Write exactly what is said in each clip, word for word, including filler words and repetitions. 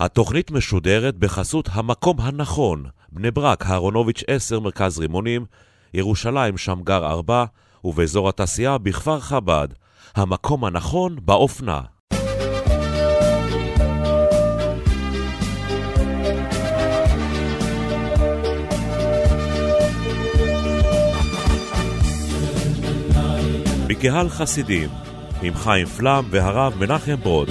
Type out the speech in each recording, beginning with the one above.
התוכנית משודרת בחסות המקום הנכון, בני ברק, הרונוביץ' עשר, מרכז רימונים, ירושלים, שמגר ארבע, ובאזור התעשייה בכפר חב"ד. המקום הנכון באופנה. בקהל חסידים, עם חיים פלם והרב מנחם ברוד.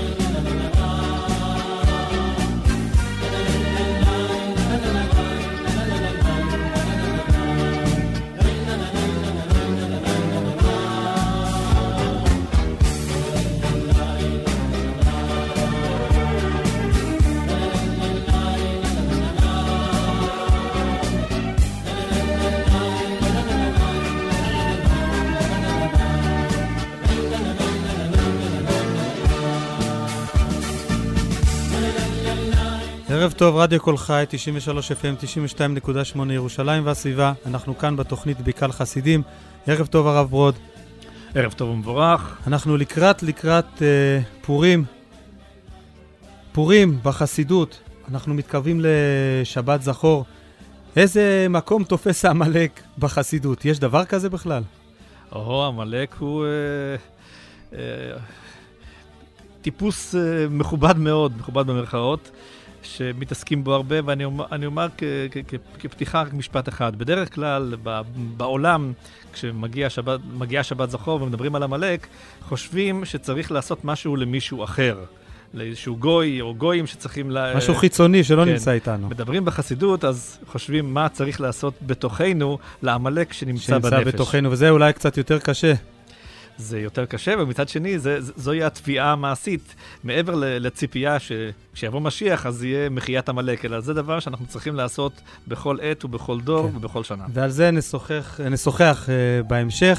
ערב טוב, רדיו כל חי, תשעים ושלוש אף אם, תשעים ושתיים נקודה שמונה ירושלים והסביבה. אנחנו כאן בתוכנית בקהל חסידים. ערב טוב הרב ברוד. ערב טוב ומבורך. אנחנו לקראת לקראת אה, פורים. פורים בחסידות. אנחנו מתקרבים לשבת זכור. איזה מקום תופס העמלק בחסידות? יש דבר כזה בכלל? או, העמלק הוא אה, אה, טיפוס אה, מכובד מאוד, מכובד במרכאות. שמתעסקים בו הרבה, ואני אומר, אני אומר כ, כ, כ, כפתיחה רק משפט אחד. בדרך כלל, ב, בעולם, כשמגיע שבת, מגיע שבת זכור ומדברים על המלאק, חושבים שצריך לעשות משהו למישהו אחר. לאיזשהו גוי או גויים שצריכים... משהו לה... חיצוני שלא כן. נמצא איתנו. מדברים בחסידות, אז חושבים מה צריך לעשות בתוכנו לעמלק שנמצא, שנמצא בנפש. שנמצא בתוכנו, וזה אולי קצת יותר קשה. זה יותר קשה, ומצד שני, זה, זוהי התביעה המעשית, מעבר לציפייה שכשיבוא משיח, אז יהיה מחיית המלאק, אלא זה דבר שאנחנו צריכים לעשות בכל עת ובכל דור כן. ובכל שנה. ועל זה נשוחח, נשוחח uh, בהמשך.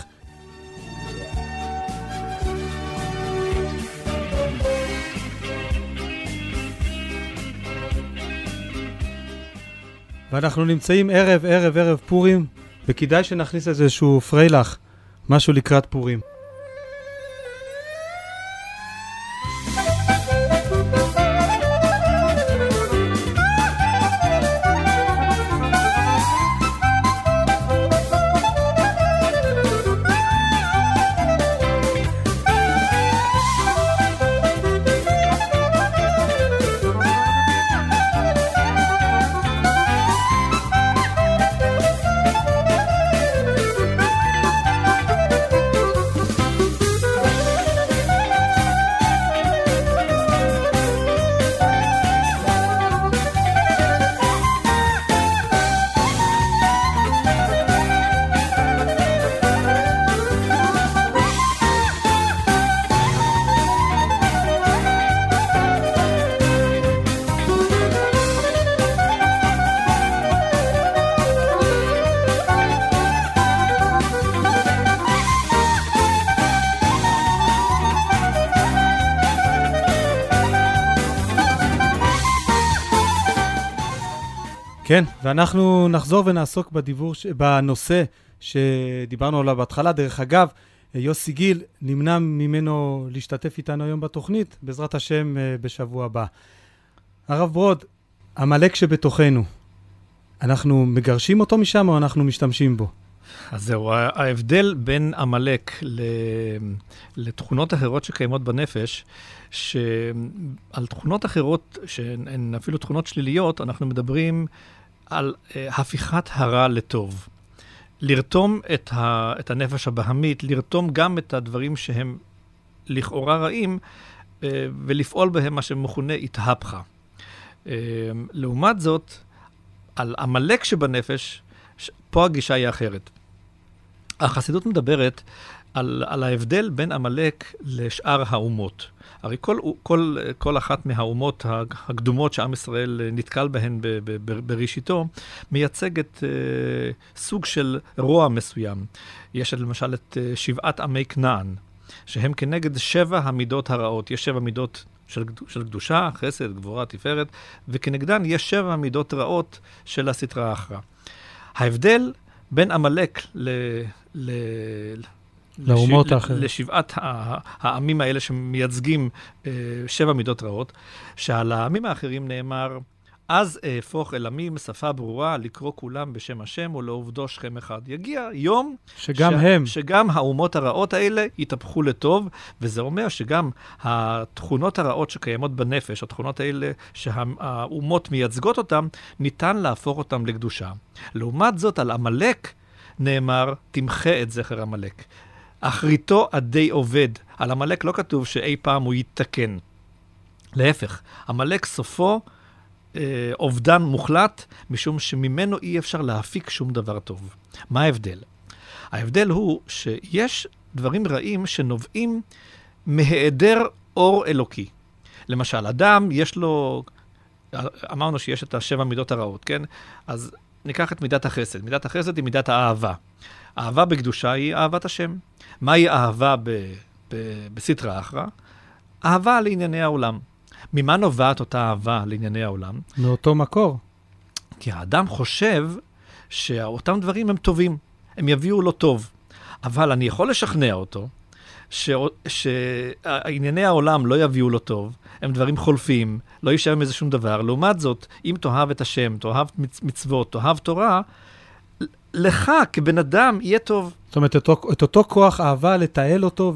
ואנחנו נמצאים ערב, ערב, ערב פורים, וכדאי שנכניס איזשהו פריילך, משהו לקראת פורים. כן, ואנחנו נחזור ונעסוק בדיבור, ש... בנושא שדיברנו עליו בהתחלה. דרך אגב, יוסי גיל נמנע ממנו להשתתף איתנו היום בתוכנית, בעזרת השם בשבוע הבא. הרב ברוד, המלאק שבתוכנו, אנחנו מגרשים אותו משם או אנחנו משתמשים בו? אז זהו, ההבדל בין המלאק לתכונות אחרות שקיימות בנפש, שעל תכונות אחרות, שהן אפילו תכונות שליליות, אנחנו מדברים על הפיכת הרע לטוב. לרתום את, ה, את הנפש הבהמית, לרתום גם את הדברים שהם לכאורה רעים, ולפעול בהם מה שמכונה התהפכה. לעומת זאת, על המלאק שבנפש, פה הגישה היא אחרת. החסידות מדברת על, על ההבדל בין המלאק לשאר האומות. הרי כל, כל, כל אחת מהאומות הקדומות שעם ישראל נתקל בהן ב, ב, ב, בראשיתו, מייצגת אה, סוג של רוע מסוים. יש למשל את אה, שבעת עמי כנען, שהם כנגד שבע המידות הרעות. יש שבע מידות של, של קדושה, חסד, גבורה, תפארת, וכנגדן יש שבע מידות רעות של הסטרא אחרא. ההבדל בין המלאק ל... ל... לאומות האחרות. לשבעת העמים האלה שמייצגים שבע מידות רעות, שעל העמים האחרים נאמר, אז אהפוך אל עמים שפה ברורה, לקרוא כולם בשם השם ולעובדו שכם אחד. יגיע יום שגם ש... הם. שגם האומות הרעות האלה יתהפכו לטוב, וזה אומר שגם התכונות הרעות שקיימות בנפש, התכונות האלה שהאומות מייצגות אותם, ניתן להפוך אותם לקדושה. לעומת זאת, על עמלק נאמר, תמחה את זכר עמלק. אחריתו עדי עובד. על עמלק לא כתוב שאי פעם הוא יתקן. להפך, עמלק סופו אובדן מוחלט, משום שממנו אי אפשר להפיק שום דבר טוב. מה ההבדל? ההבדל הוא שיש דברים רעים שנובעים מהיעדר אור אלוקי. למשל, אדם יש לו, אמרנו שיש את השבע מידות הרעות, כן? אז ניקח את מידת החסד. מידת החסד היא מידת האהבה. אהבה בקדושה היא אהבת השם. מהי אהבה ב- ב- בסתרא אחרא? אהבה לענייני העולם. ממה נובעת אותה אהבה לענייני העולם? מאותו מקור. כי האדם חושב שאותם דברים הם טובים, הם יביאו לו טוב. אבל אני יכול לשכנע אותו ש... שענייני העולם לא יביאו לו טוב, הם דברים חולפים, לא יישאר מזה שום דבר. לעומת זאת, אם תאהב את השם, תאהב מצוות, תאהב תורה, לך כבן אדם יהיה טוב. זאת אומרת, את אותו, את אותו כוח אהבה לתעל אותו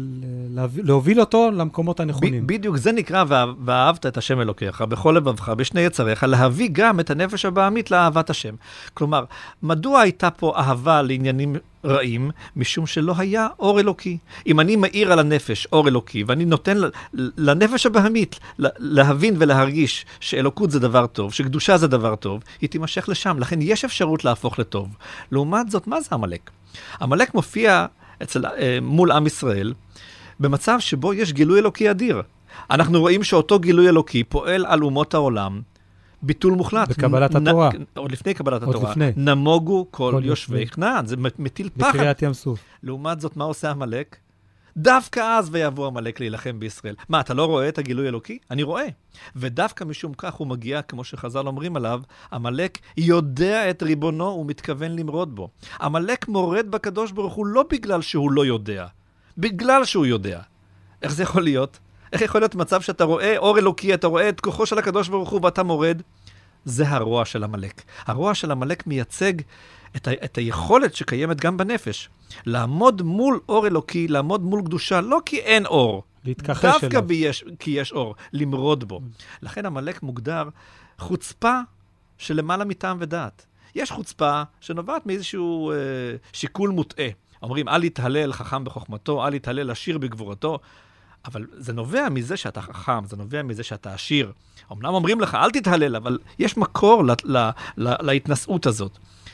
ולהוביל אותו למקומות הנכונים. ב, בדיוק, זה נקרא ואהבת את השם אלוקיך, בכל לבבך, בשני יצריך, להביא גם את הנפש הבעמית לאהבת השם. כלומר, מדוע הייתה פה אהבה לעניינים רעים? משום שלא היה אור אלוקי. אם אני מאיר על הנפש אור אלוקי, ואני נותן לנפש הבעמית להבין ולהרגיש שאלוקות זה דבר טוב, שקדושה זה דבר טוב, היא תימשך לשם. לכן יש אפשרות להפוך לטוב. לעומת זאת, מה זה עמלק? עמלק מופיע אצל, מול עם ישראל במצב שבו יש גילוי אלוקי אדיר. אנחנו רואים שאותו גילוי אלוקי פועל על אומות העולם ביטול מוחלט. בקבלת נ, התורה. נ, עוד לפני קבלת עוד התורה. לפני. נמוגו כל, כל יושבי לפני. כנען. זה מטיל פחד. בקריאת ים סוף. לעומת זאת, מה עושה עמלק? דווקא אז ויבוא עמלק להילחם בישראל. מה, אתה לא רואה את הגילוי אלוקי? אני רואה. ודווקא משום כך הוא מגיע, כמו שחז"ל אומרים עליו, עמלק יודע את ריבונו ומתכוון למרוד בו. עמלק מורד בקדוש ברוך הוא לא בגלל שהוא לא יודע, בגלל שהוא יודע. איך זה יכול להיות? איך יכול להיות מצב שאתה רואה אור אלוקי, אתה רואה את כוחו של הקדוש ברוך הוא ואתה מורד? זה הרוע של עמלק. הרוע של עמלק מייצג את, ה- את היכולת שקיימת גם בנפש. לעמוד מול אור אלוקי, לעמוד מול קדושה, לא כי אין אור. להתכחש אליו. דווקא ביש, כי יש אור, למרוד בו. לכן עמלק מוגדר חוצפה של למעלה מטעם ודעת. יש חוצפה שנובעת מאיזשהו אה, שיקול מוטעה. אומרים, אל יתהלל חכם בחוכמתו, אל יתהלל עשיר בגבורתו. אבל זה נובע מזה שאתה חכם, זה נובע מזה שאתה עשיר. אמנם אומרים לך, אל תתהלל, אבל יש מקור לה, לה, לה, להתנסות הזאת.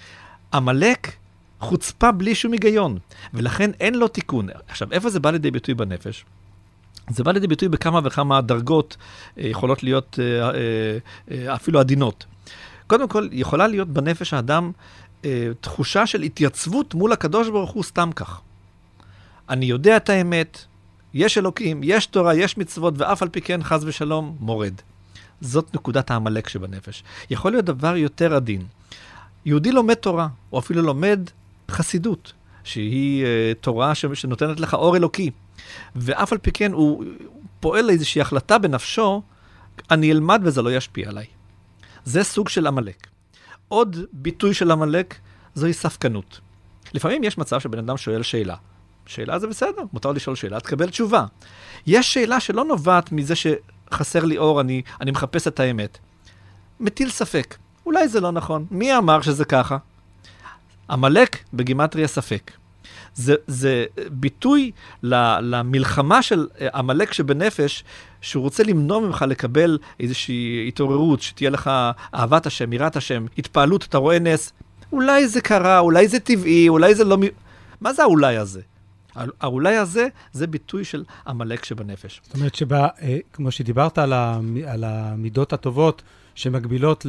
עמלק חוצפה בלי שום היגיון, ולכן אין לו תיקון. עכשיו, איפה זה בא לידי ביטוי בנפש? זה בא לידי ביטוי בכמה וכמה דרגות, יכולות להיות אפילו עדינות. קודם כל, יכולה להיות בנפש האדם תחושה של התייצבות מול הקדוש ברוך הוא סתם כך. אני יודע את האמת, יש אלוקים, יש תורה, יש מצוות, ואף על פי כן חס ושלום מורד. זאת נקודת העמלק שבנפש. יכול להיות דבר יותר עדין. יהודי לומד תורה, או אפילו לומד חסידות, שהיא uh, תורה ש... שנותנת לך אור אלוקי, ואף על פי כן הוא פועל לאיזושהי החלטה בנפשו, אני אלמד וזה לא ישפיע עליי. זה סוג של עמלק. עוד ביטוי של עמלק זוהי ספקנות. לפעמים יש מצב שבן אדם שואל שאלה. שאלה זה בסדר, מותר לשאול שאלה, תקבל תשובה. יש שאלה שלא נובעת מזה שחסר לי אור, אני, אני מחפש את האמת. מטיל ספק. אולי זה לא נכון. מי אמר שזה ככה? עמלק בגימטריה ספק. זה, זה ביטוי למלחמה של עמלק שבנפש, שהוא רוצה למנוע ממך לקבל איזושהי התעוררות, שתהיה לך אהבת השם, יראת השם, התפעלות, אתה רואה נס. אולי זה קרה, אולי זה טבעי, אולי זה לא... מה זה האולי הזה? האולי הזה זה ביטוי של עמלק שבנפש. זאת אומרת שבה, כמו שדיברת על, על המידות הטובות שמקבילות ל...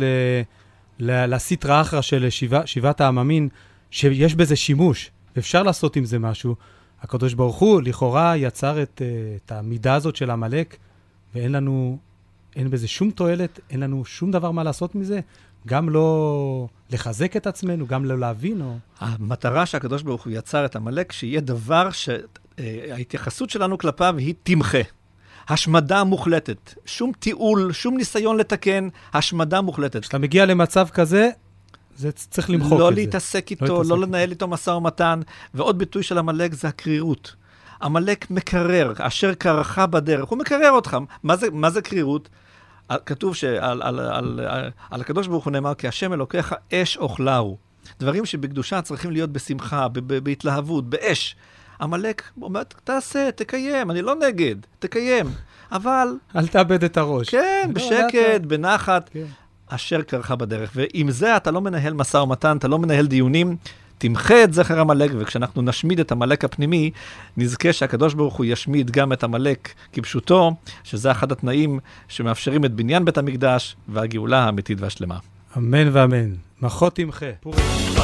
לסטרא אחרא של שבע, שבעת העממין, שיש בזה שימוש, אפשר לעשות עם זה משהו. הקדוש ברוך הוא לכאורה יצר את, את המידה הזאת של עמלק, ואין לנו, אין בזה שום תועלת, אין לנו שום דבר מה לעשות מזה, גם לא לחזק את עצמנו, גם לא להבין. או... המטרה שהקדוש ברוך הוא יצר את עמלק, שיהיה דבר שההתייחסות שלנו כלפיו היא תמחה. השמדה מוחלטת. שום טיעול, שום ניסיון לתקן, השמדה מוחלטת. כשאתה מגיע למצב כזה, זה צריך למחוק לא את זה. להתעסק איתו, לא, לא לנהל איתו משא ומתן. ועוד ביטוי של עמלק זה הקרירות. עמלק מקרר, אשר קרחה בדרך. הוא מקרר אותך. מה זה, מה זה קרירות? כתוב שעל על, על, על, על הקדוש ברוך הוא נאמר, כי השם אלוקיך אש אוכלהו. דברים שבקדושה צריכים להיות בשמחה, ב- ב- בהתלהבות, באש. עמלק אומר, תעשה, תקיים, אני לא נגד, תקיים. אבל... אל תאבד את הראש. כן, לא, בשקט, בנחת. כן. אשר קרחה בדרך. ועם זה אתה לא מנהל משא ומתן, אתה לא מנהל דיונים, תמחה את זכר עמלק, וכשאנחנו נשמיד את עמלק הפנימי, נזכה שהקדוש ברוך הוא ישמיד גם את עמלק כפשוטו, שזה אחד התנאים שמאפשרים את בניין בית המקדש והגאולה האמיתית והשלמה. אמן ואמן. מחות תמחה. פורים.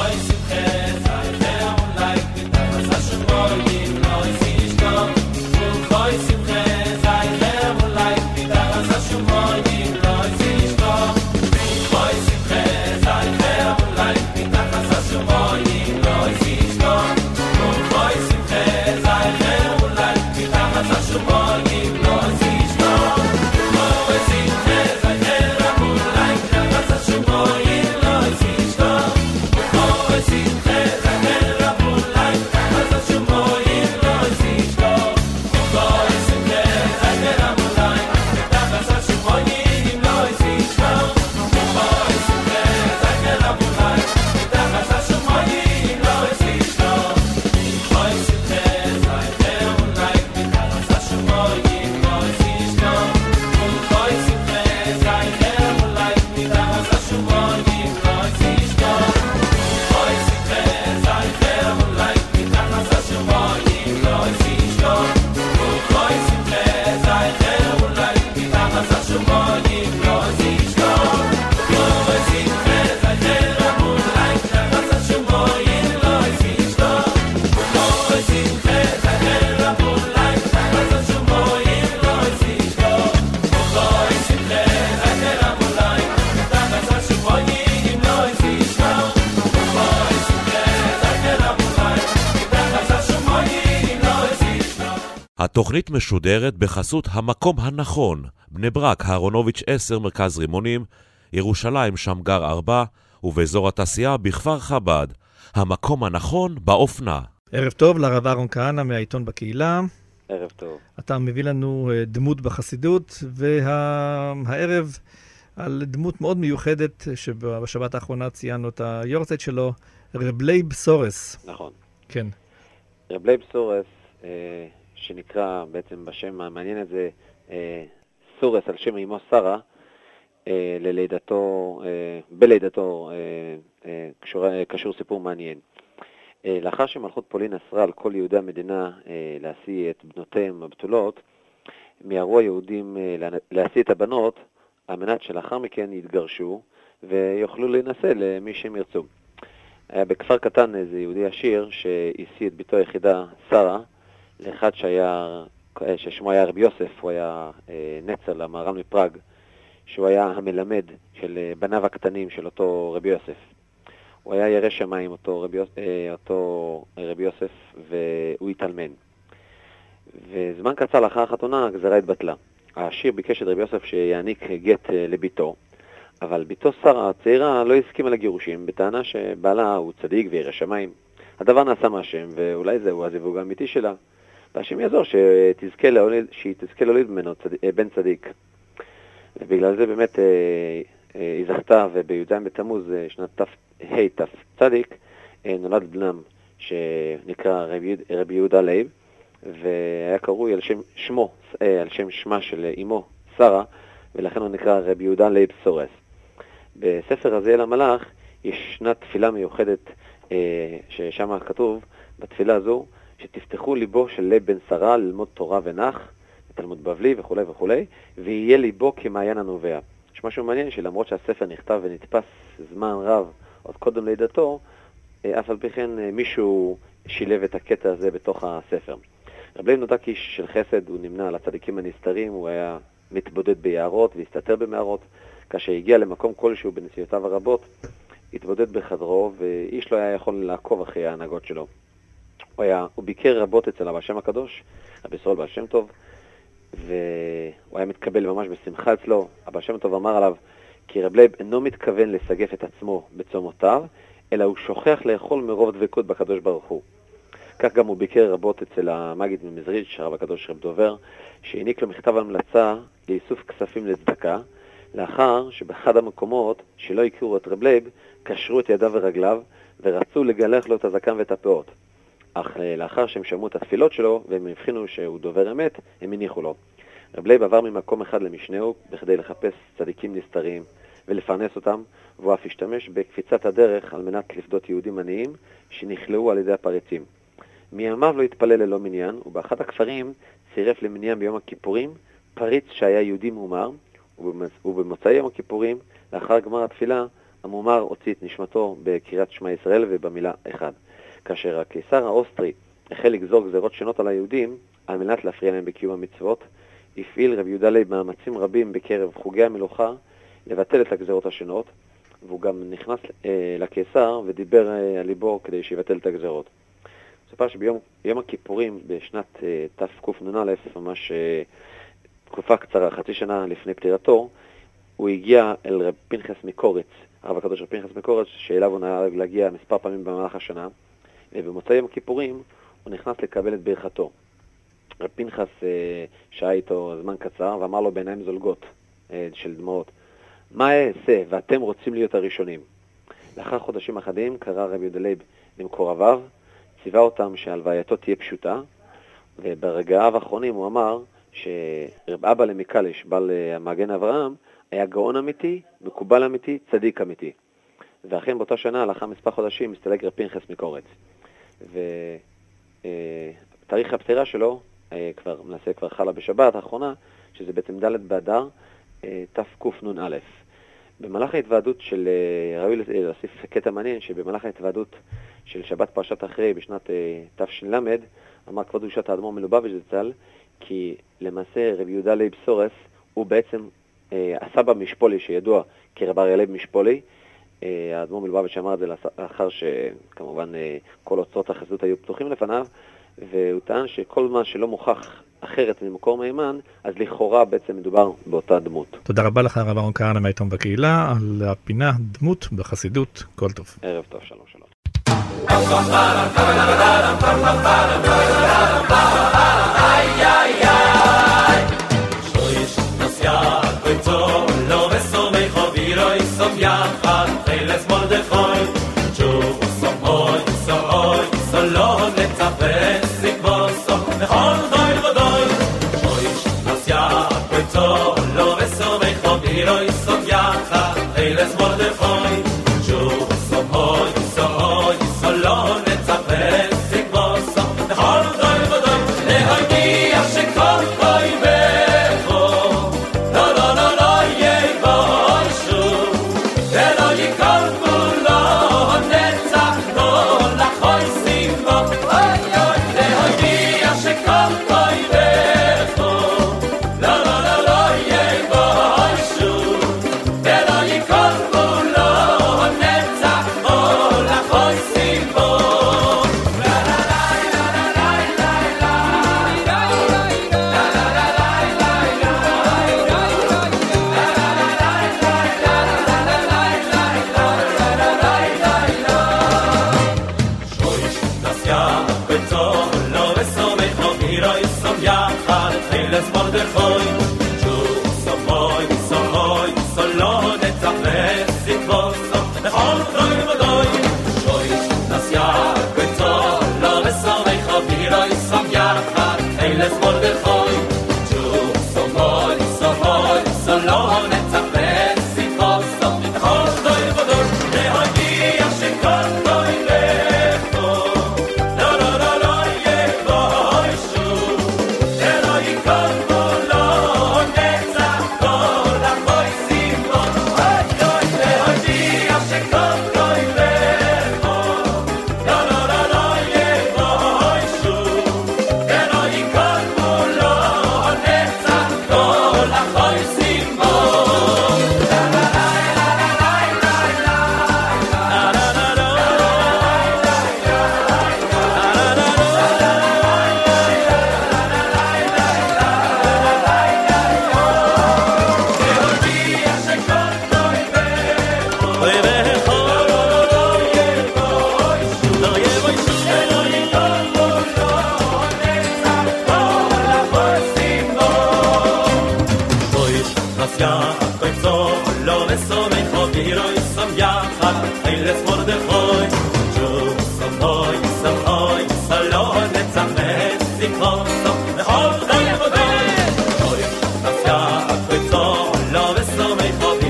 התוכנית משודרת בחסות המקום הנכון, בני ברק, אהרונוביץ' עשר, מרכז רימונים, ירושלים, שמגר ארבע, ובאזור התעשייה בכפר חב"ד. המקום הנכון באופנה. ערב טוב לרב אהרון כהנא מהעיתון בקהילה. ערב טוב. אתה מביא לנו דמות בחסידות, והערב על דמות מאוד מיוחדת שבשבת האחרונה ציינו את היורצייט שלו, רב לייב סורס. נכון. כן. רב לייב סורס, אה, שנקרא בעצם בשם המעניין הזה, אה, סורס על שם אמו שרה, אה, ללידתו, אה, בלידתו אה, אה, קשור, אה, קשור סיפור מעניין. אה, לאחר שמלכות פולין אסרה על כל יהודי המדינה אה, להשיא את בנותיהם הבתולות, מיהרו היהודים אה, להשיא את הבנות, על מנת שלאחר מכן יתגרשו ויוכלו להינשא למי שהם ירצו. היה בכפר קטן איזה יהודי עשיר שהשיא את ביתו היחידה, שרה, לאחד שהיה, ששמו היה רבי יוסף, הוא היה אה, נצר למהר"ל מפראג, שהוא היה המלמד של אה, בניו הקטנים של אותו רבי יוסף. הוא היה ירא שמיים, אותו רבי, אה, אותו רבי יוסף, והוא התאלמן. וזמן קצר לאחר החתונה הגזרה התבטלה. העשיר ביקש את רבי יוסף שיעניק גט אה, לביתו, אבל ביתו שרה הצעירה לא הסכימה לגירושים, בטענה שבעלה הוא צדיק וירא שמיים. הדבר נעשה מהשם, ואולי זהו הזיווג האמיתי שלה. והשם יעזור שתזכה להוליד, שהיא תזכה להוליד ממנו צד... בן צדיק. ובגלל זה באמת אה, אה, היא זכתה, ובי"ז בתמוז שנת תש"ה צדיק, אה, נולד בנם שנקרא רבי, רבי יהודה לייב, והיה קרוי על שם שמו, אה, על שם שמה של אמו שרה, ולכן הוא נקרא רבי יהודה לייב סורס. בספר רזיאל המלאך ישנה תפילה מיוחדת, אה, ששם כתוב בתפילה הזו, שתפתחו ליבו של לייב בן שרה ללמוד תורה ונח, תלמוד בבלי וכו' וכו', ויהיה ליבו כמעיין הנובע. יש משהו מעניין שלמרות שהספר נכתב ונתפס זמן רב עוד קודם לידתו, אף על פי כן מישהו שילב את הקטע הזה בתוך הספר. רב לייב נודע כאיש של חסד, הוא נמנה על הצדיקים הנסתרים, הוא היה מתבודד ביערות והסתתר במערות, כאשר הגיע למקום כלשהו בנסיעותיו הרבות, התבודד בחדרו, ואיש לא היה יכול לעקוב אחרי ההנהגות שלו. הוא, היה, הוא ביקר רבות אצל הבעל שם הקדוש, רבי ישראל בעל שם טוב, והוא היה מתקבל ממש בשמחה אצלו. הבעל שם טוב אמר עליו, כי רב לייב אינו מתכוון לסגף את עצמו בצומותיו, אלא הוא שוכח לאכול מרוב דבקות בקדוש ברוך הוא. כך גם הוא ביקר רבות אצל המגיד ממזריץ', הרב הקדוש רב דובר, שהעניק לו מכתב המלצה לאיסוף כספים לצדקה, לאחר שבאחד המקומות שלא הכירו את רב לייב, קשרו את ידיו ורגליו, ורצו לגלח לו את הזקן ואת הפאות. אך לאחר שהם שמעו את התפילות שלו, והם הבחינו שהוא דובר אמת, הם הניחו לו. רב לייב עבר ממקום אחד למשנהו, בכדי לחפש צדיקים נסתרים ולפרנס אותם, והוא אף השתמש בקפיצת הדרך על מנת לפדות יהודים עניים שנכלאו על ידי הפריצים. מימיו לא התפלל ללא מניין, ובאחד הכפרים צירף למניין ביום הכיפורים פריץ שהיה יהודי מומר, ובמוצאי יום הכיפורים, לאחר גמר התפילה, המומר הוציא את נשמתו בקריאת שמע ישראל ובמילה אחד. כאשר הקיסר האוסטרי החל לגזור גזרות שונות על היהודים, על מנת להפריע להם בקיום המצוות, הפעיל רב יהודה לייב מאמצים רבים בקרב חוגי המלוכה לבטל את הגזרות השונות, והוא גם נכנס אה, לקיסר ודיבר אה, על ליבו כדי שיבטל את הגזרות. סופר שביום יום הכיפורים בשנת אה, תקנ"א, ממש אה, תקופה קצרה, חצי שנה לפני פטירתו, הוא הגיע אל רב פנחס מקורץ, הרב הקדוש רב פנחס מקורץ, שאליו הוא נהג להגיע מספר פעמים במהלך השנה, ובמוצאי יום הכיפורים הוא נכנס לקבל את ברכתו. רב פנחס אה, שהיה איתו זמן קצר ואמר לו בעיניים זולגות אה, של דמעות, מה אעשה ואתם רוצים להיות הראשונים? לאחר חודשים אחדים קרא רב יהודה לייב למקורביו, ציווה אותם שהלווייתו תהיה פשוטה, וברגעיו האחרונים הוא אמר שרב אבא למקלש, בעל המגן אברהם, היה גאון אמיתי, מקובל אמיתי, צדיק אמיתי. ואכן באותה שנה, לאחר מספר חודשים, הסתלק רב פנחס מקורץ. ותאריך הפטירה שלו, כבר מנסה כבר חלה בשבת האחרונה, שזה בעצם ד' באדר תקנ"א. במהלך ההתוועדות של, ראוי להוסיף קטע מעניין, שבמהלך ההתוועדות של שבת פרשת אחרי בשנת תש"ל, אמר כבוד קדושת האדמו"ר מלובביץ' זצ"ל, כי למעשה רב יהודה לייב סורס הוא בעצם אה, הסבא משפולי שידוע כרב אריה לייב משפולי. אה, האדמו"ר מלובביץ' אמר את זה לאחר שכמובן אה, כל אוצרות החסידות היו פתוחים לפניו, והוא טען שכל מה שלא מוכח אחרת ממקור מהימן, אז לכאורה בעצם מדובר באותה דמות. תודה רבה לך הרב אהרון כהנא מהעיתון בקהילה על הפינה דמות בחסידות. כל טוב. ערב טוב, שלום שלום. Come on.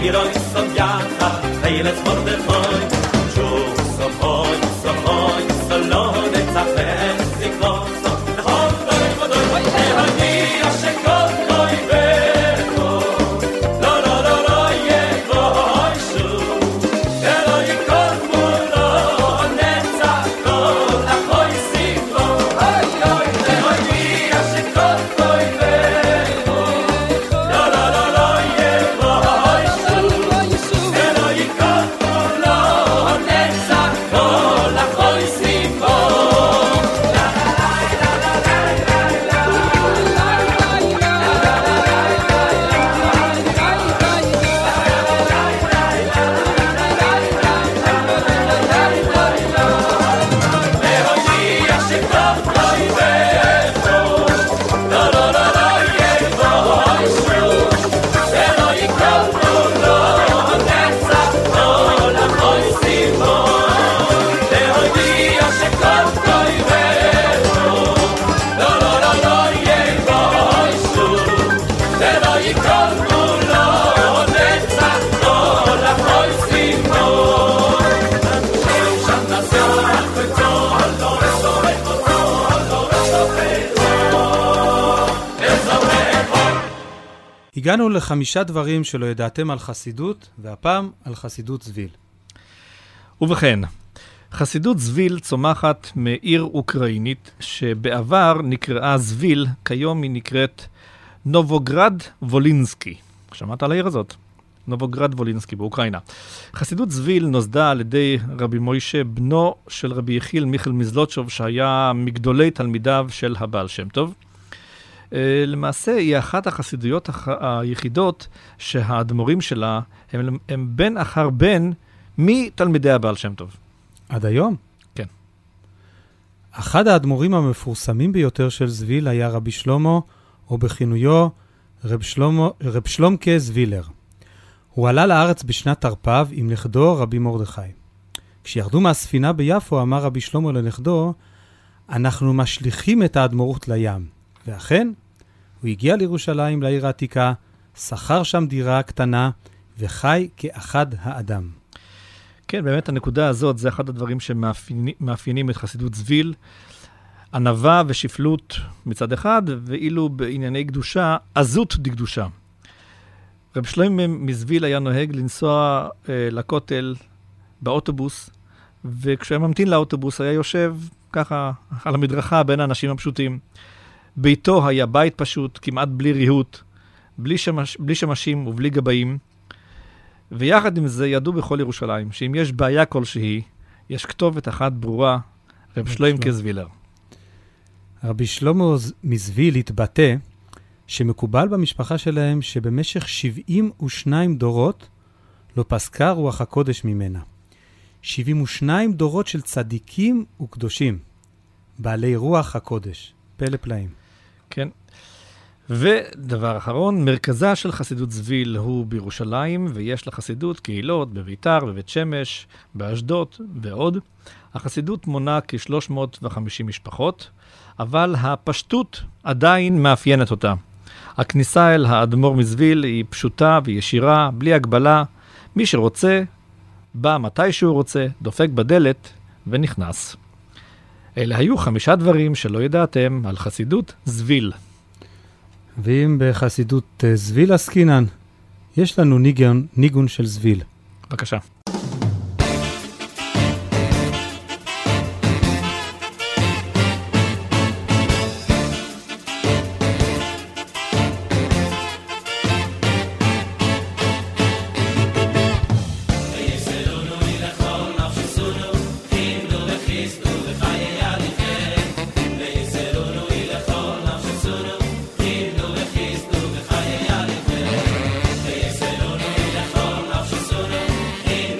הגענו לחמישה דברים שלא ידעתם על חסידות, והפעם על חסידות זוויל. ובכן, חסידות זוויל צומחת מעיר אוקראינית שבעבר נקראה זוויל, כיום היא נקראת נובוגרד וולינסקי. שמעת על העיר הזאת? נובוגרד וולינסקי באוקראינה. חסידות זוויל נוסדה על ידי רבי מוישה, בנו של רבי יחיל מיכל מזלוטשוב, שהיה מגדולי תלמידיו של הבעל שם טוב. למעשה היא אחת החסידויות היחידות שהאדמו"רים שלה הם, הם בן אחר בן מתלמידי הבעל שם טוב. עד היום? כן. אחד האדמו"רים המפורסמים ביותר של זוויל היה רבי שלמה, או בכינויו רב, שלמה, רב שלומקה זווילר. הוא עלה לארץ בשנת תרפ"ו עם נכדו רבי מרדכי. כשירדו מהספינה ביפו אמר רבי שלמה לנכדו, אנחנו משליכים את האדמו"רות לים. ואכן, הוא הגיע לירושלים, לעיר העתיקה, שכר שם דירה קטנה, וחי כאחד האדם. כן, באמת הנקודה הזאת, זה אחד הדברים שמאפיינים את חסידות זוויל, ענווה ושפלות מצד אחד, ואילו בענייני קדושה, עזות דקדושה. רב שלמה מזוויל היה נוהג לנסוע אה, לכותל באוטובוס, וכשהיה ממתין לאוטובוס היה יושב ככה על המדרכה בין האנשים הפשוטים. ביתו היה בית פשוט, כמעט בלי ריהוט, בלי, שמש, בלי שמשים ובלי גבאים, ויחד עם זה ידעו בכל ירושלים, שאם יש בעיה כלשהי, יש כתובת אחת ברורה, רב שלמה זווילר. רבי שלמה מזוויל התבטא שמקובל במשפחה שלהם שבמשך שבעים ושניים דורות לא פסקה רוח הקודש ממנה. שבעים ושניים דורות של צדיקים וקדושים, בעלי רוח הקודש. פלא פלאים. כן. ודבר אחרון, מרכזה של חסידות זוויל הוא בירושלים, ויש לחסידות קהילות בביתר, בבית שמש, באשדוד ועוד. החסידות מונה כ-שלוש מאות וחמישים משפחות, אבל הפשטות עדיין מאפיינת אותה. הכניסה אל האדמו"ר מזוויל היא פשוטה וישירה, בלי הגבלה. מי שרוצה, בא מתי שהוא רוצה, דופק בדלת ונכנס. אלה היו חמישה דברים שלא ידעתם על חסידות זוויל. ואם בחסידות זוויל עסקינן, יש לנו ניגון, ניגון של זוויל. בבקשה. Hey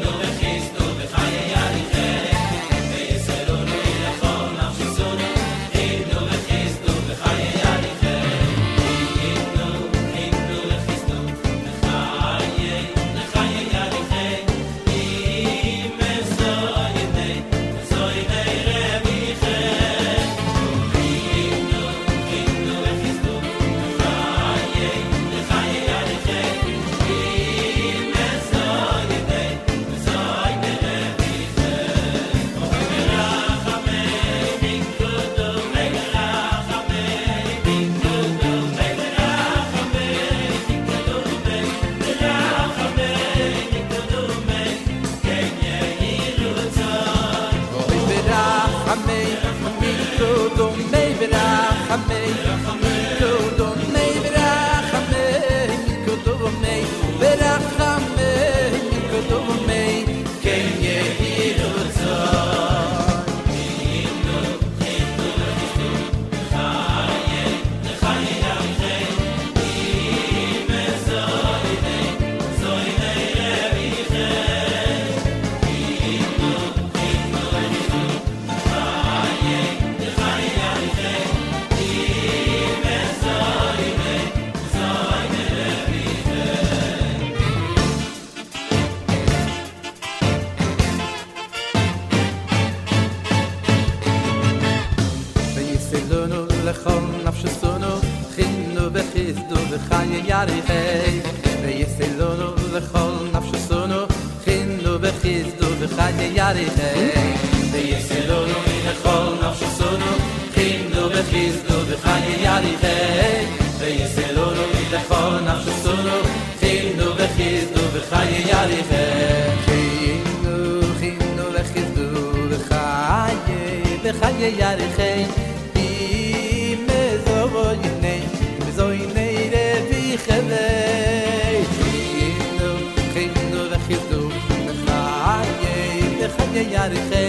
יריחי ויסלונו לכל נפשסונו חינו וחיסדו וחיי יריחי ויסלונו לכל נפשסונו חינו וחיסדו וחיי יריחי ויסלונו לכל נפשסונו חינו וחיסדו וחיי יריחי חינו חינו וחיסדו וחיי וחיי יריחי מזויני מזויני רבי חווי חינו חינו וחיסדו וחיי וחיי יריחי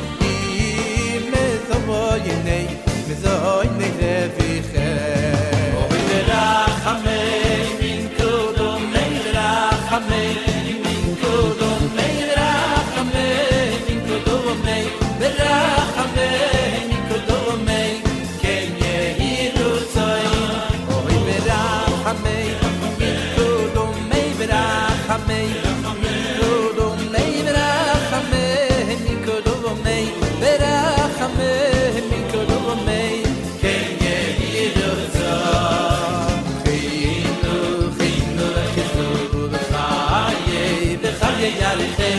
מזויני מזויני רבי חווי אוי ברחמי מן קודומי ברחמי מן קודומי ברחמי מן קודומי ברחמי מן קודומי כן יהיו צוין אוי ברחמי מן קודומי ברחמי מן קודומי ברחמי מן קודומי ברחמי מן קודומי כן יהיו צוין חיינו חיינו וחיסדו וחיי וחיי יריחי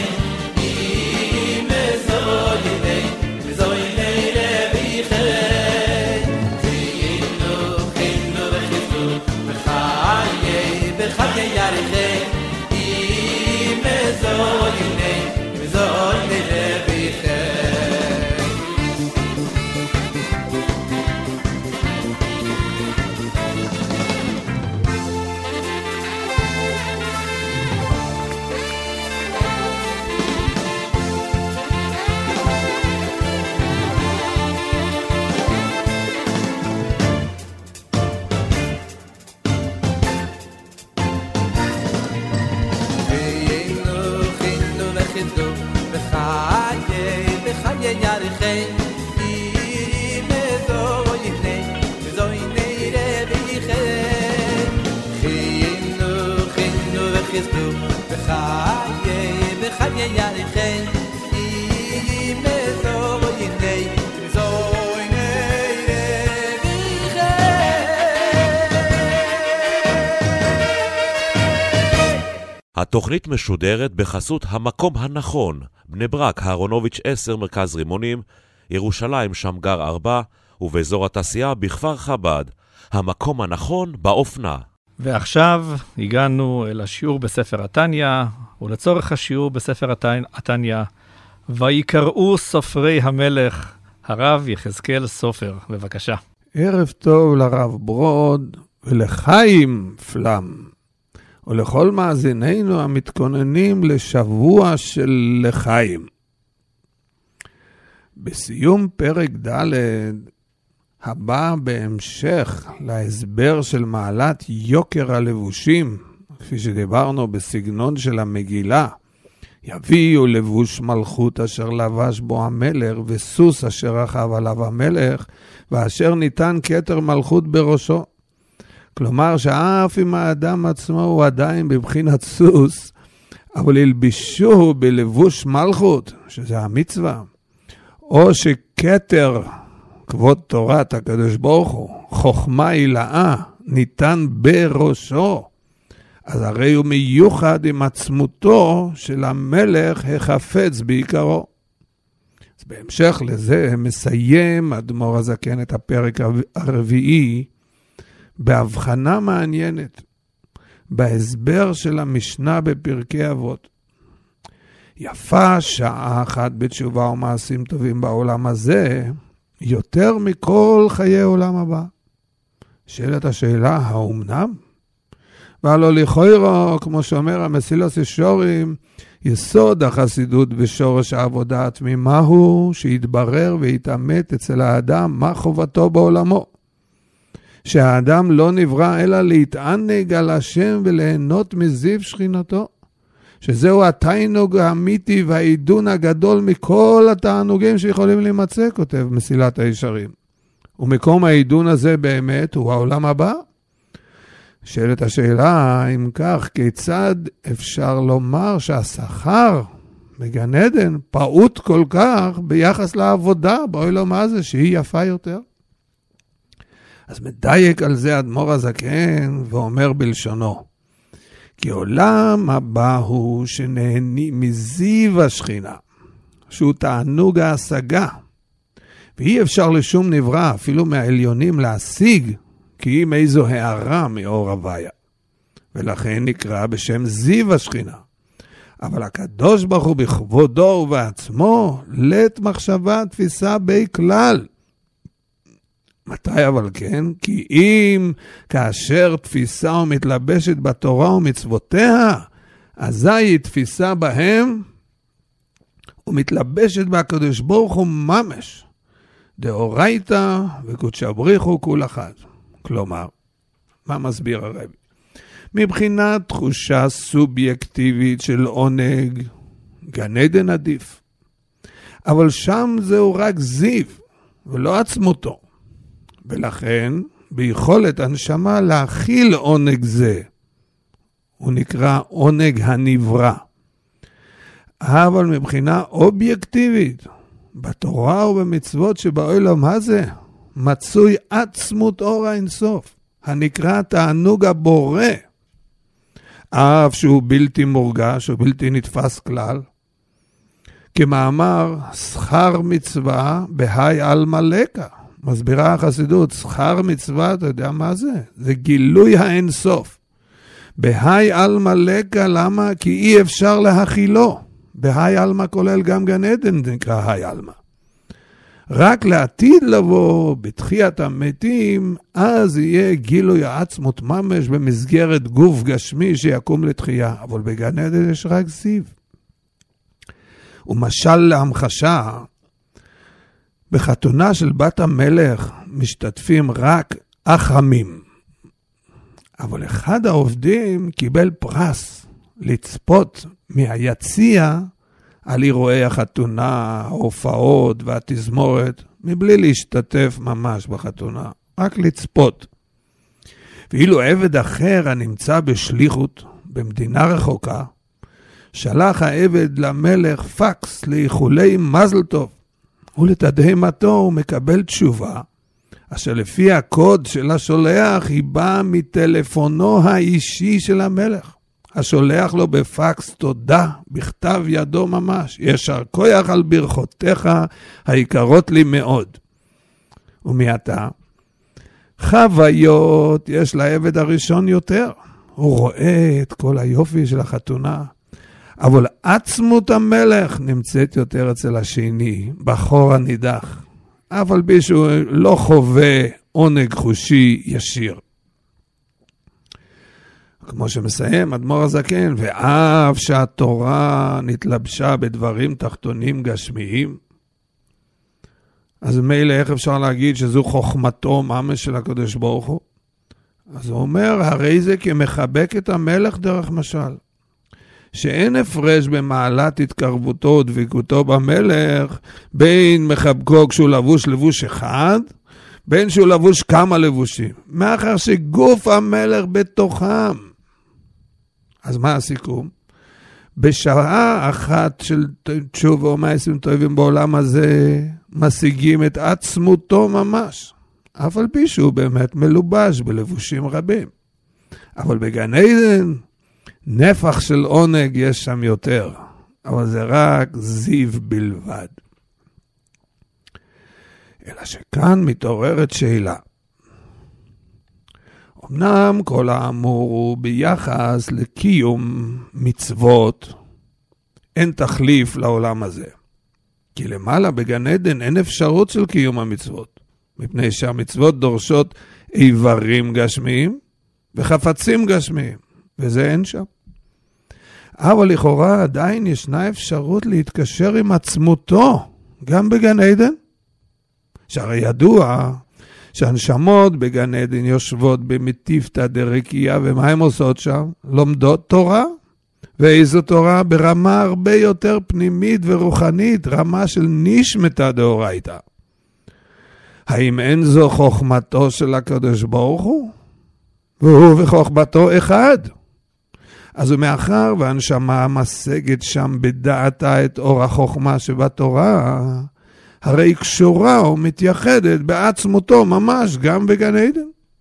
מזויני מזויני רבי חי חיינו חיינו וחיסדו וחיי וחיי יריחי מזויני מזויני רבי חי חיינו חיינו וחיסדו וחיי וחיי יריחי מזויני מזויני רבי חי חיינו חיינו וחיסדו וחיי וחיי יריחי מזויני מזויני רבי חי התוכנית משודרת בחסות המקום הנכון, בני ברק, אהרונוביץ' עשר, מרכז רימונים, ירושלים, שמגר ארבע, ובאזור התעשייה בכפר חב"ד. המקום הנכון באופנה. ועכשיו הגענו אל השיעור בספר התניא, ולצורך השיעור בספר התניא, ויקראו סופרי המלך, הרב יחזקאל סופר. בבקשה. ערב טוב לרב ברוד ולחיים פלם, ולכל מאזינינו המתכוננים לשבוע של לחיים. בסיום פרק ד' הבא בהמשך להסבר של מעלת יוקר הלבושים, כפי שדיברנו בסגנון של המגילה, יביאו לבוש מלכות אשר לבש בו המלך, וסוס אשר רכב עליו המלך, ואשר ניתן כתר מלכות בראשו. כלומר שאף אם האדם עצמו הוא עדיין בבחינת סוס, אבל ילבישוהו בלבוש מלכות, שזה המצווה, או שכתר כבוד תורת הקדוש ברוך הוא, חוכמה הילאה, ניתן בראשו, אז הרי הוא מיוחד עם עצמותו של המלך החפץ בעיקרו. אז בהמשך לזה מסיים אדמו"ר הזקן את הפרק הרביעי בהבחנה מעניינת, בהסבר של המשנה בפרקי אבות. יפה שעה אחת בתשובה ומעשים טובים בעולם הזה, יותר מכל חיי עולם הבא. שאלת השאלה, האומנם? והלא לכאורה, כמו שאומר המסילוס ישורים, יסוד החסידות בשורש העבודה התמימה הוא שיתברר ויתאמת אצל האדם מה חובתו בעולמו. שהאדם לא נברא אלא להתענג על השם וליהנות מזיו שכינתו. שזהו התענוג האמיתי והעידון הגדול מכל התענוגים שיכולים להימצא, כותב מסילת הישרים. ומקום העידון הזה באמת הוא העולם הבא. שאלת השאלה, אם כך, כיצד אפשר לומר שהשכר בגן עדן פעוט כל כך ביחס לעבודה בעולם הזה שהיא יפה יותר? אז מדייק על זה אדמו"ר הזקן ואומר בלשונו, כי עולם הבא הוא שנהנים מזיו השכינה, שהוא תענוג ההשגה, ואי אפשר לשום נברא, אפילו מהעליונים, להשיג, כי אם איזו הערה מאור הוויה. ולכן נקרא בשם זיו השכינה. אבל הקדוש ברוך הוא בכבודו ובעצמו, לית מחשבה תפיסה בי כלל. מתי אבל כן? כי אם כאשר תפיסה ומתלבשת בתורה ומצוותיה, אזי היא תפיסה בהם ומתלבשת בהקדוש ברוך הוא ממש. דאורייתא וקודשא בריחו כול אחד. כלומר, מה מסביר הרבי? מבחינת תחושה סובייקטיבית של עונג, גן עדן עדיף. אבל שם זהו רק זיו, ולא עצמותו. ולכן, ביכולת הנשמה להכיל עונג זה, הוא נקרא עונג הנברא. אבל מבחינה אובייקטיבית, בתורה ובמצוות שבעולם הזה, מצוי עצמות אור האינסוף, הנקרא תענוג הבורא, אף שהוא בלתי מורגש או בלתי נתפס כלל, כמאמר שכר מצווה בהי על מלכה. מסבירה החסידות, שכר מצווה, אתה יודע מה זה? זה גילוי האינסוף. בהי על מלכה, למה? כי אי אפשר להכילו. בהי אלמה כולל גם גן עדן, נקרא היי אלמה. רק לעתיד לבוא, בתחיית המתים, אז יהיה גילוי העצמות ממש במסגרת גוף גשמי שיקום לתחייה. אבל בגן עדן יש רק זיו. ומשל להמחשה, בחתונה של בת המלך משתתפים רק אחמים. אבל אחד העובדים קיבל פרס לצפות מהיציע על אירועי החתונה, ההופעות והתזמורת, מבלי להשתתף ממש בחתונה, רק לצפות. ואילו עבד אחר הנמצא בשליחות במדינה רחוקה, שלח העבד למלך פקס לאיחולי מזל טוב, ולתדהמתו הוא מקבל תשובה, אשר לפי הקוד של השולח היא באה מטלפונו האישי של המלך. השולח לו בפקס תודה, בכתב ידו ממש, ישר כוח על ברכותיך היקרות לי מאוד. ומעתה, חוויות יש לעבד הראשון יותר, הוא רואה את כל היופי של החתונה, אבל עצמות המלך נמצאת יותר אצל השני, בחור הנידח, אבל בישהו לא חווה עונג חושי ישיר. כמו שמסיים אדמו"ר הזקן, ואף שהתורה נתלבשה בדברים תחתונים גשמיים, אז מילא איך אפשר להגיד שזו חוכמתו ממש של הקדוש ברוך הוא? אז הוא אומר, הרי זה כמחבק את המלך דרך משל. שאין הפרש במעלת התקרבותו ודבקותו במלך, בין מחבקו כשהוא לבוש לבוש אחד, בין שהוא לבוש כמה לבושים. מאחר שגוף המלך בתוכם. אז מה הסיכום? בשעה אחת של תשובה ומעשים טובים בעולם הזה, משיגים את עצמותו ממש. אף על פי שהוא באמת מלובש בלבושים רבים. אבל בגן עדן, נפח של עונג יש שם יותר, אבל זה רק זיו בלבד. אלא שכאן מתעוררת שאלה. אמנם כל האמור הוא ביחס לקיום מצוות, אין תחליף לעולם הזה. כי למעלה בגן עדן אין אפשרות של קיום המצוות, מפני שהמצוות דורשות איברים גשמיים וחפצים גשמיים, וזה אין שם. אבל לכאורה עדיין ישנה אפשרות להתקשר עם עצמותו, גם בגן עדן. שהרי ידוע שהנשמות בגן עדן יושבות במטיפתא דרקיע, ומה הן עושות שם? לומדות תורה. ואיזו תורה? ברמה הרבה יותר פנימית ורוחנית, רמה של נשמתא דאורייתא. האם אין זו חוכמתו של הקדוש ברוך הוא? והוא וחוכמתו אחד. אז מאחר והנשמה משגת שם בדעתה את אור החוכמה שבתורה, הרי קשורה ומתייחדת בעצמותו ממש גם בגן עדן.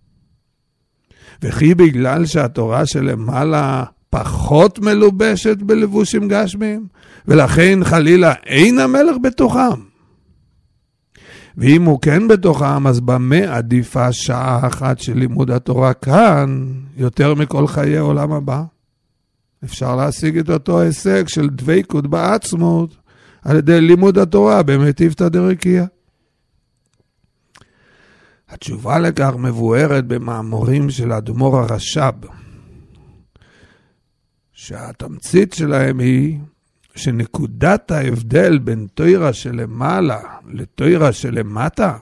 וכי בגלל שהתורה שלמעלה פחות מלובשת בלבושים גשמיים, ולכן חלילה אין המלך בתוכם. ואם הוא כן בתוכם, אז במה עדיפה שעה אחת של לימוד התורה כאן, יותר מכל חיי עולם הבא? אפשר להשיג את אותו הישג של דבקות בעצמות, על ידי לימוד התורה במטיבתא דרקיע. התשובה לכך מבוארת במאמרים של האדמו"ר הרש"ב, שהתמצית שלהם היא שנקודת ההבדל בין תורה שלמעלה לתורה שלמטה,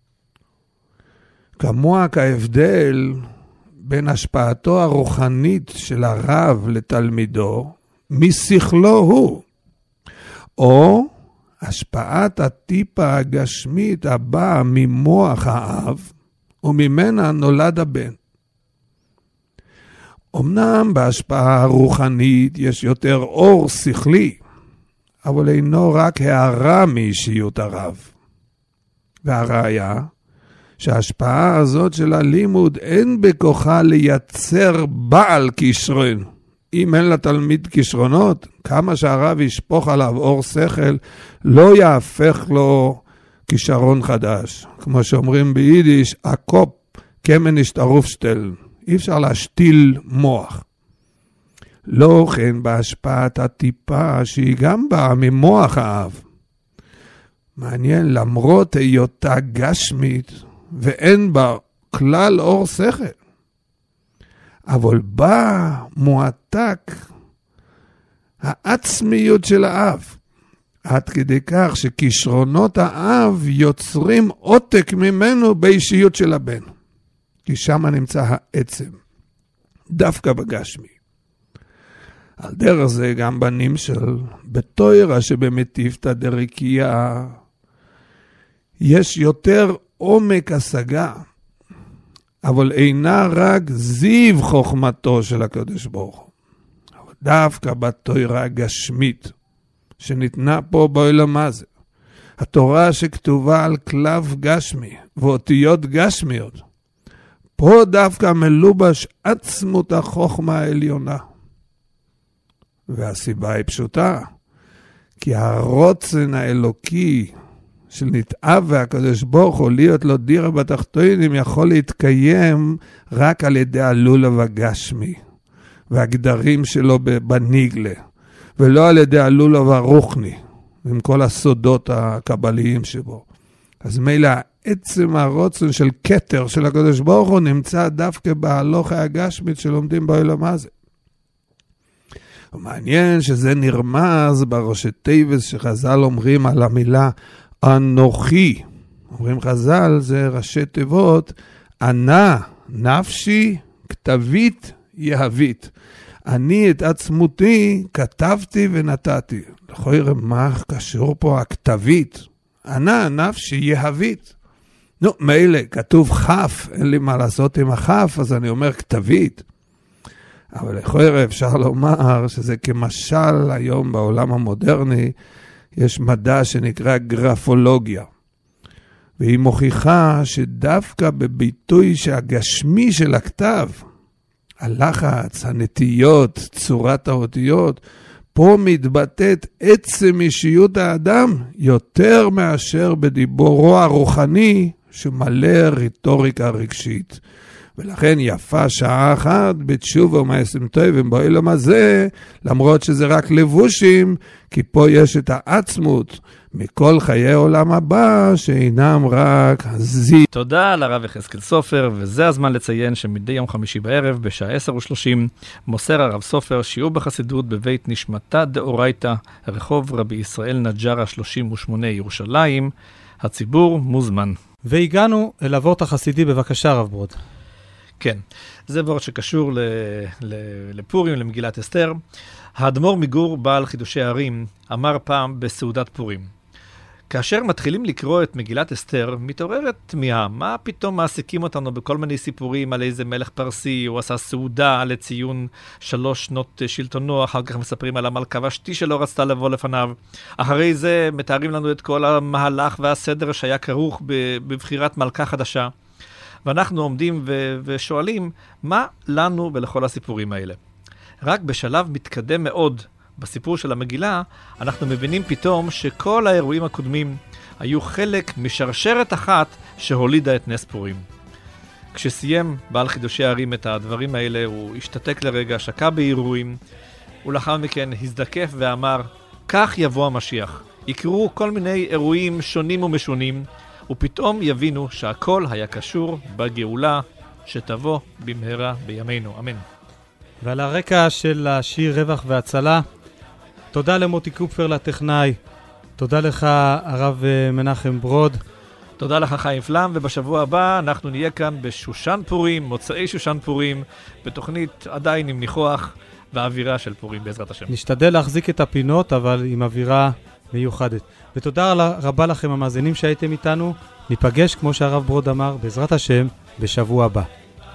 כמוה כהבדל בין השפעתו הרוחנית של הרב לתלמידו משכלו הוא, או השפעת הטיפה הגשמית הבאה ממוח האב, וממנה נולד הבן. אמנם בהשפעה הרוחנית יש יותר אור שכלי, אבל אינו רק הערה מאישיות הרב. והראיה, שההשפעה הזאת של הלימוד אין בכוחה לייצר בעל כישרון. אם אין לתלמיד כישרונות, כמה שהרב ישפוך עליו אור שכל, לא יהפך לו כישרון חדש. כמו שאומרים ביידיש, הקופ כמן השתרוף שטל. אי אפשר להשתיל מוח. לא כן בהשפעת הטיפה שהיא גם באה ממוח האב. מעניין, למרות היותה גשמית ואין בה כלל אור שכל. אבל בה מועתק העצמיות של האב. עד כדי כך שכישרונות האב יוצרים עותק ממנו באישיות של הבן. כי שם נמצא העצם, דווקא בגשמי. על דרך זה גם בנים של בתוירה שבמטיבתא דרקיע יש יותר עומק השגה, אבל אינה רק זיו חוכמתו של הקדוש ברוך הוא. אבל דווקא בתוירה הגשמית שניתנה פה בעולם הזה, התורה שכתובה על כלב גשמי ואותיות גשמיות, פה דווקא מלובש עצמות החוכמה העליונה. והסיבה היא פשוטה, כי הרוצן האלוקי של נתאב והקדוש ברוך הוא להיות לו דירה בתחתונים יכול להתקיים רק על ידי הלולב הגשמי והגדרים שלו בניגלה, ולא על ידי הלולב הרוחני עם כל הסודות הקבליים שבו. אז מילא עצם הרוצן של כתר של הקדוש ברוך הוא נמצא דווקא בהלוכה הגשמית שלומדים בעולם הזה. ומעניין שזה נרמז בראשי תיבס שחז"ל אומרים על המילה אנוכי. אומרים חז"ל זה ראשי תיבות, ענה נפשי כתבית יהבית. אני את עצמותי כתבתי ונתתי. לכאורה מה קשור פה הכתבית? ענה נפשי יהבית. נו, מילא, כתוב חף, אין לי מה לעשות עם החף, אז אני אומר כתבית. אבל לכאורה אפשר לומר שזה כמשל היום בעולם המודרני, יש מדע שנקרא גרפולוגיה. והיא מוכיחה שדווקא בביטוי שהגשמי של הכתב, הלחץ, הנטיות, צורת האותיות, פה מתבטאת עצם אישיות האדם יותר מאשר בדיבורו הרוחני שמלא ריטוריקה רגשית. ולכן יפה שעה אחת בתשובה ומעשים טובים בעולם הזה, למרות שזה רק לבושים, כי פה יש את העצמות מכל חיי עולם הבא שאינם רק זי. תודה לרב יחזקאל סופר, וזה הזמן לציין שמדי יום חמישי בערב בשעה עשר ושלושים מוסר הרב סופר שיעור בחסידות בבית נשמתה דאורייתא, רחוב רבי ישראל נג'רה שלושים ושמונה ירושלים. הציבור מוזמן. והגענו אל אבות החסידי, בבקשה רב ברוד. כן, זה וורט שקשור ל, ל, לפורים, למגילת אסתר. האדמו"ר מגור בעל חידושי הערים אמר פעם בסעודת פורים, כאשר מתחילים לקרוא את מגילת אסתר, מתעוררת תמיהה, מה פתאום מעסיקים אותנו בכל מיני סיפורים על איזה מלך פרסי, הוא עשה סעודה לציון שלוש שנות שלטונו, אחר כך מספרים על המלכה ושתי שלא רצתה לבוא לפניו. אחרי זה מתארים לנו את כל המהלך והסדר שהיה כרוך בבחירת מלכה חדשה. ואנחנו עומדים ו- ושואלים, מה לנו ולכל הסיפורים האלה? רק בשלב מתקדם מאוד בסיפור של המגילה, אנחנו מבינים פתאום שכל האירועים הקודמים היו חלק משרשרת אחת שהולידה את נס פורים. כשסיים בעל חידושי הערים את הדברים האלה, הוא השתתק לרגע, שקע באירועים, ולאחר מכן הזדקף ואמר, כך יבוא המשיח. יקרו כל מיני אירועים שונים ומשונים, ופתאום יבינו שהכל היה קשור בגאולה שתבוא במהרה בימינו. אמן. ועל הרקע של השיר רווח והצלה, תודה למוטי קופפר לטכנאי, תודה לך הרב מנחם ברוד. תודה לך חיים פלם, ובשבוע הבא אנחנו נהיה כאן בשושן פורים, מוצאי שושן פורים, בתוכנית עדיין עם ניחוח ואווירה של פורים בעזרת השם. נשתדל להחזיק את הפינות, אבל עם אווירה מיוחדת. ותודה רבה לכם המאזינים שהייתם איתנו, ניפגש כמו שהרב ברוד אמר, בעזרת השם, בשבוע הבא.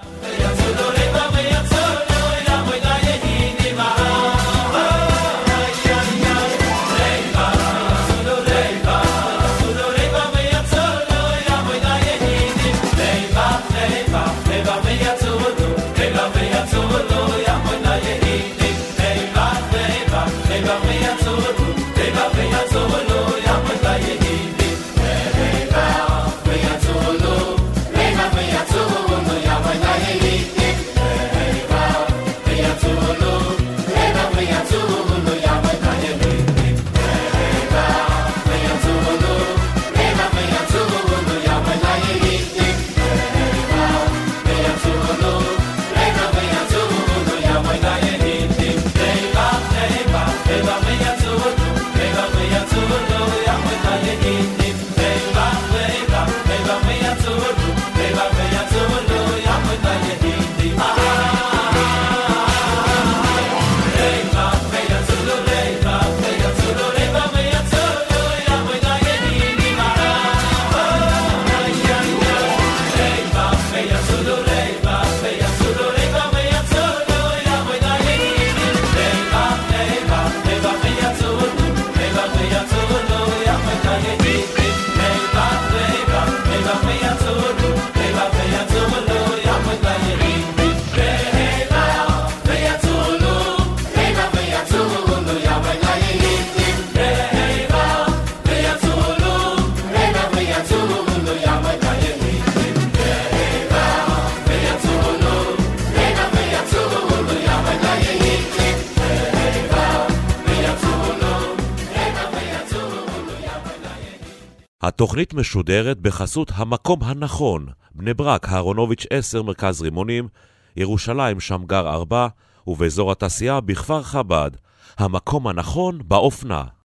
התוכנית משודרת בחסות המקום הנכון, בני ברק, אהרונוביץ' עשר, מרכז רימונים, ירושלים, שמגר ארבע, ובאזור התעשייה בכפר חב"ד. המקום הנכון באופנה.